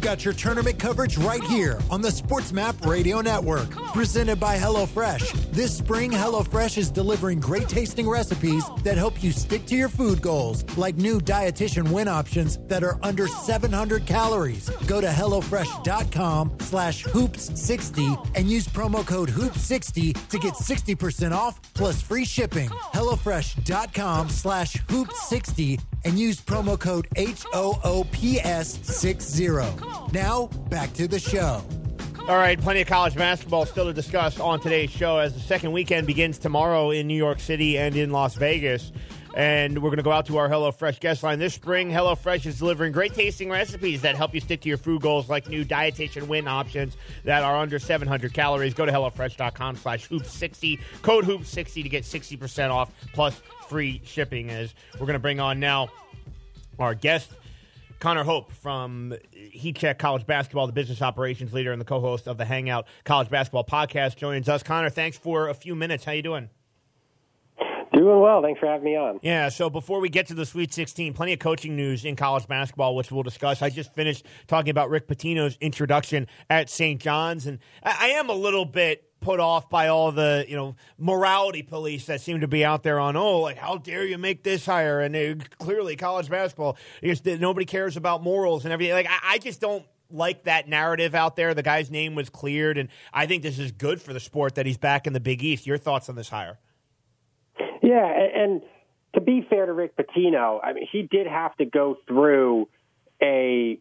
got your tournament coverage right here on the SportsMap Radio Network. Presented by HelloFresh. This spring, HelloFresh is delivering great tasting recipes that help you stick to your food goals, like new dietitian win options that are under 700 calories. Go to HelloFresh.com/hoops60 and use promo code hoops60 to get 60% off plus free shipping. HelloFresh.com/hoops60 and use promo code HOOPS60. Now, back to the show. All right, plenty of college basketball still to discuss on today's show as the second weekend begins tomorrow in New York City and in Las Vegas. And we're going to go out to our HelloFresh guest line. This spring, HelloFresh is delivering great tasting recipes that help you stick to your food goals, like new dietitian win options that are under 700 calories. Go to HelloFresh.com/hoops60, code hoops60 to get 60% off plus free shipping. As we're going to bring on now our guest, Connor Hope from Heat Check College Basketball, the business operations leader and the co-host of the Hangout College Basketball Podcast, joins us. Connor, thanks for a few minutes. How you doing? Doing well. Thanks for having me on. Yeah, so before we get to the Sweet 16, plenty of coaching news in college basketball, which we'll discuss. I just finished talking about Rick Pitino's introduction at St. John's, and I am a little bit put off by all the, morality police that seem to be out there on, how dare you make this hire? And clearly college basketball, nobody cares about morals and everything. I just don't like that narrative out there. The guy's name was cleared, and I think this is good for the sport that he's back in the Big East. Your thoughts on this hire? Yeah, and to be fair to Rick Pitino, I mean, he did have to go through a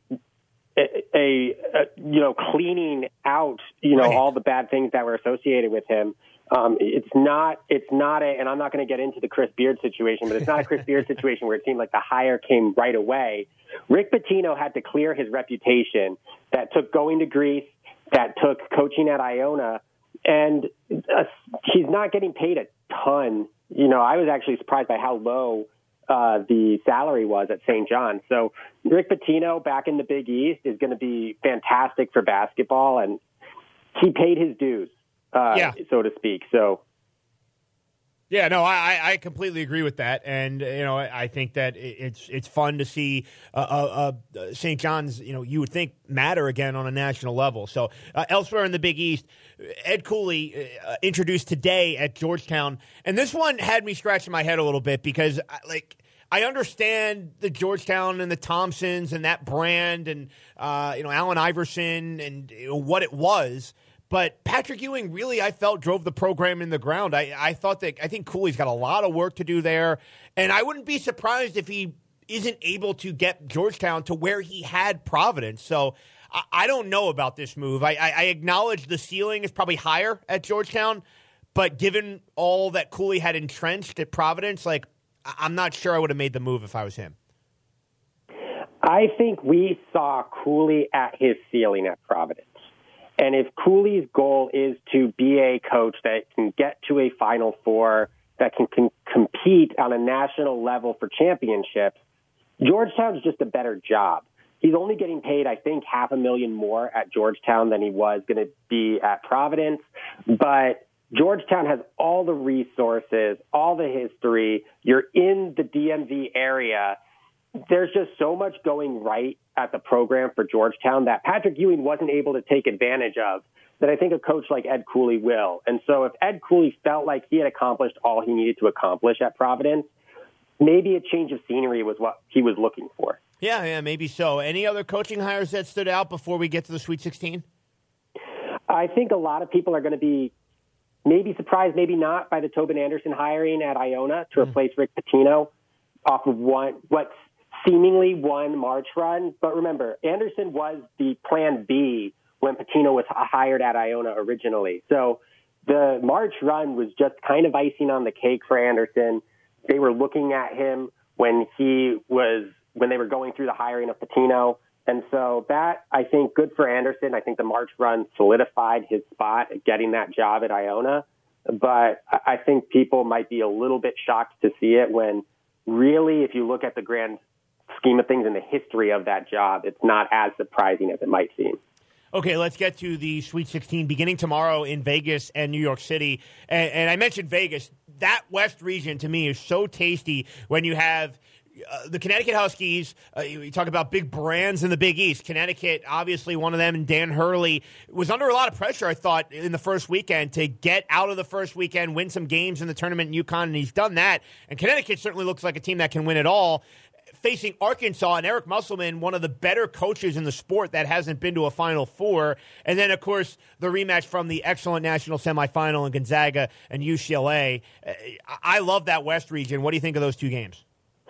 cleaning out, right, all the bad things that were associated with him. It's not and I'm not going to get into the Chris Beard situation, but it's not a Chris Beard situation where it seemed like the hire came right away. Rick Pitino had to clear his reputation that took going to Greece, that took coaching at Iona, and he's not getting paid a ton. I was actually surprised by how low the salary was at St. John's. So Rick Pitino back in the Big East is going to be fantastic for basketball, and he paid his dues, so to speak. So. Yeah, no, I completely agree with that, and I think that it's fun to see St. John's. You would think matter again on a national level. So elsewhere in the Big East, Ed Cooley introduced today at Georgetown, and this one had me scratching my head a little bit because I understand the Georgetown and the Thompsons and that brand and Allen Iverson and what it was. But Patrick Ewing really, I felt, drove the program in the ground. I think Cooley's got a lot of work to do there, and I wouldn't be surprised if he isn't able to get Georgetown to where he had Providence. So I don't know about this move. I acknowledge the ceiling is probably higher at Georgetown, but given all that Cooley had entrenched at Providence, I'm not sure I would have made the move if I was him. I think we saw Cooley at his ceiling at Providence. And if Cooley's goal is to be a coach that can get to a Final Four, that can compete on a national level for championships, Georgetown's just a better job. He's only getting paid, I think, $500,000 more at Georgetown than he was going to be at Providence. But Georgetown has all the resources, all the history. You're in the DMV area. There's just so much going right at the program for Georgetown that Patrick Ewing wasn't able to take advantage of that I think a coach like Ed Cooley will. And so if Ed Cooley felt like he had accomplished all he needed to accomplish at Providence, maybe a change of scenery was what he was looking for. Yeah, maybe so. Any other coaching hires that stood out before we get to the Sweet 16? I think a lot of people are going to be maybe surprised, maybe not, by the Tobin Anderson hiring at Iona to replace Rick Pitino off of what's seemingly one March run. But remember, Anderson was the plan B when Pitino was hired at Iona originally. So the March run was just kind of icing on the cake for Anderson. They were looking at him when they were going through the hiring of Pitino. And so that, I think, good for Anderson. I think the March run solidified his spot at getting that job at Iona. But I think people might be a little bit shocked to see it when really, if you look at the grand scheme of things in the history of that job, it's not as surprising as it might seem. Okay, let's get to the Sweet 16 beginning tomorrow in Vegas and New York City. And I mentioned Vegas. That West region, to me, is so tasty when you have the Connecticut Huskies, you talk about big brands in the Big East. Connecticut, obviously one of them, and Dan Hurley was under a lot of pressure, I thought, in the first weekend to get out of the first weekend, win some games in the tournament in UConn, and he's done that. And Connecticut certainly looks like a team that can win it all. Facing Arkansas and Eric Musselman, one of the better coaches in the sport that hasn't been to a Final Four. And then, of course, the rematch from the excellent national semifinal in Gonzaga and UCLA. I love that West region. What do you think of those two games?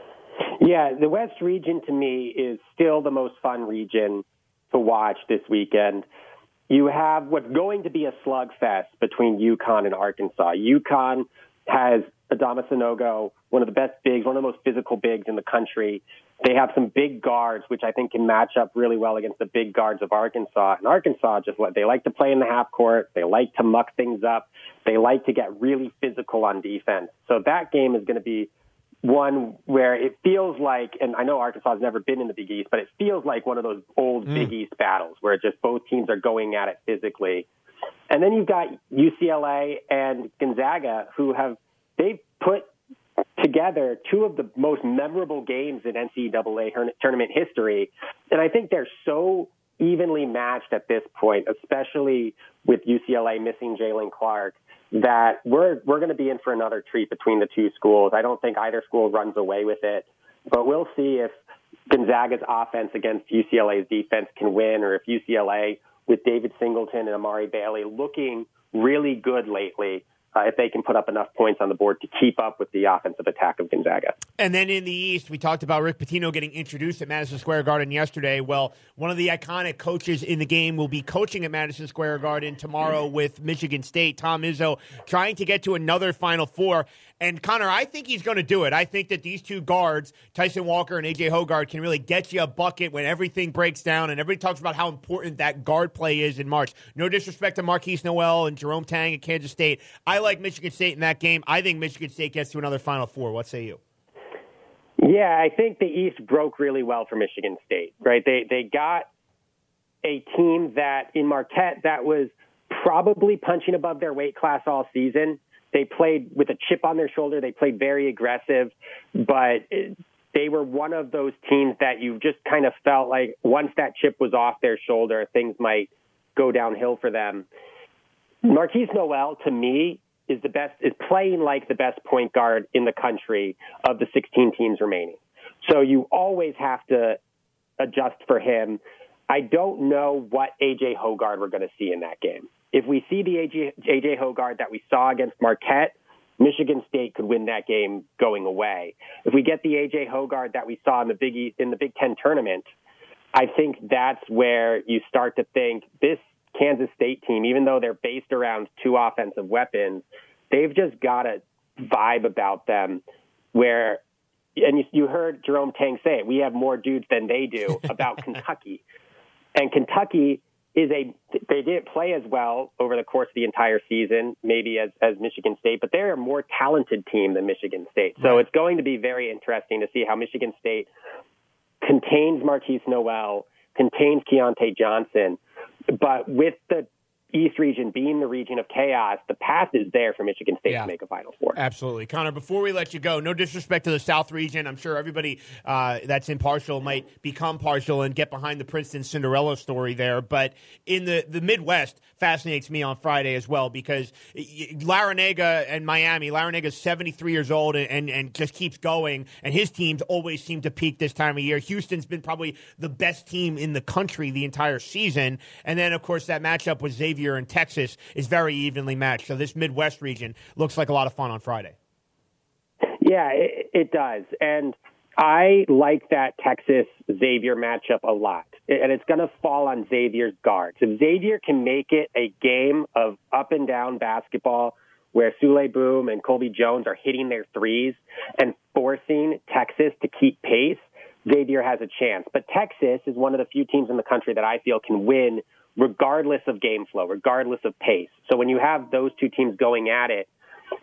Yeah, the West region to me is still the most fun region to watch this weekend. You have what's going to be a slugfest between UConn and Arkansas. UConn has Adama Sanogo, one of the best bigs, one of the most physical bigs in the country. They have some big guards, which I think can match up really well against the big guards of Arkansas. And Arkansas, they like to play in the half court. They like to muck things up. They like to get really physical on defense. So that game is going to be one where it feels like, and I know Arkansas has never been in the Big East, but it feels like one of those old Big East battles where just both teams are going at it physically. And then you've got UCLA and Gonzaga they've put together two of the most memorable games in NCAA tournament history. And I think they're so evenly matched at this point, especially with UCLA missing Jalen Clark, that we're going to be in for another treat between the two schools. I don't think either school runs away with it, but we'll see if Gonzaga's offense against UCLA's defense can win, or if UCLA, with David Singleton and Amari Bailey looking really good lately, if they can put up enough points on the board to keep up with the offensive attack of Gonzaga. And then in the East, we talked about Rick Pitino getting introduced at Madison Square Garden yesterday. Well, one of the iconic coaches in the game will be coaching at Madison Square Garden tomorrow with Michigan State. Tom Izzo trying to get to another Final Four. And, Connor, I think he's going to do it. I think that these two guards, Tyson Walker and A.J. Hoggard, can really get you a bucket when everything breaks down, and everybody talks about how important that guard play is in March. No disrespect to Marquise Noel and Jerome Tang at Kansas State. I like Michigan State in that game. I think Michigan State gets to another Final Four. What say you? Yeah, I think the East broke really well for Michigan State, right? They got a team that, in Marquette, that was probably punching above their weight class all season. They played with a chip on their shoulder. They played very aggressive, but they were one of those teams that you just kind of felt like once that chip was off their shoulder, things might go downhill for them. Marquise Noel, to me, is playing like the best point guard in the country of the 16 teams remaining. So you always have to adjust for him. I don't know what A.J. Hoggard we're going to see in that game. If we see the A.J. Hoggard that we saw against Marquette, Michigan State could win that game going away. If we get the A.J. Hoggard that we saw in the Big Ten tournament, I think that's where you start to think this Kansas State team, even though they're based around two offensive weapons, they've just got a vibe about them where, and you heard Jerome Tang say it, we have more dudes than they do about Kentucky. And Kentucky they didn't play as well over the course of the entire season, maybe as Michigan State, but they're a more talented team than Michigan State. So it's going to be very interesting to see how Michigan State contains Marquise Noel, contains Keontae Johnson, but with the East region being the region of chaos, the path is there for Michigan State to make a Final Four. Absolutely. Connor, before we let you go, no disrespect to the South region. I'm sure everybody that's impartial might become partial and get behind the Princeton Cinderella story there. But in the Midwest fascinates me on Friday as well because Larrañaga and Miami, Larrañaga's 73 years old and just keeps going, and his teams always seem to peak this time of year. Houston's been probably the best team in the country the entire season. And then, of course, that matchup with Xavier in Texas is very evenly matched. So this Midwest region looks like a lot of fun on Friday. Yeah, it does. And I like that Texas-Xavier matchup a lot. And it's going to fall on Xavier's guards. If Xavier can make it a game of up and down basketball where Sule Boom and Colby Jones are hitting their threes and forcing Texas to keep pace, Xavier has a chance. But Texas is one of the few teams in the country that I feel can win regardless of game flow, regardless of pace. So when you have those two teams going at it,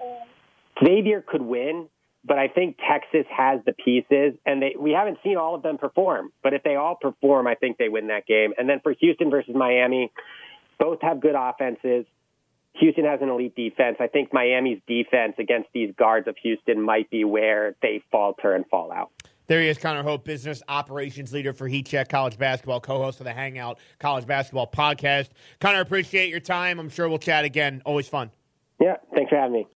Xavier could win, but I think Texas has the pieces, and we haven't seen all of them perform. But if they all perform, I think they win that game. And then for Houston versus Miami, both have good offenses. Houston has an elite defense. I think Miami's defense against these guards of Houston might be where they falter and fall out. There he is, Connor Hope, business operations leader for Heat Check College Basketball, co-host of the Hangout College Basketball Podcast. Connor, appreciate your time. I'm sure we'll chat again. Always fun. Yeah, thanks for having me.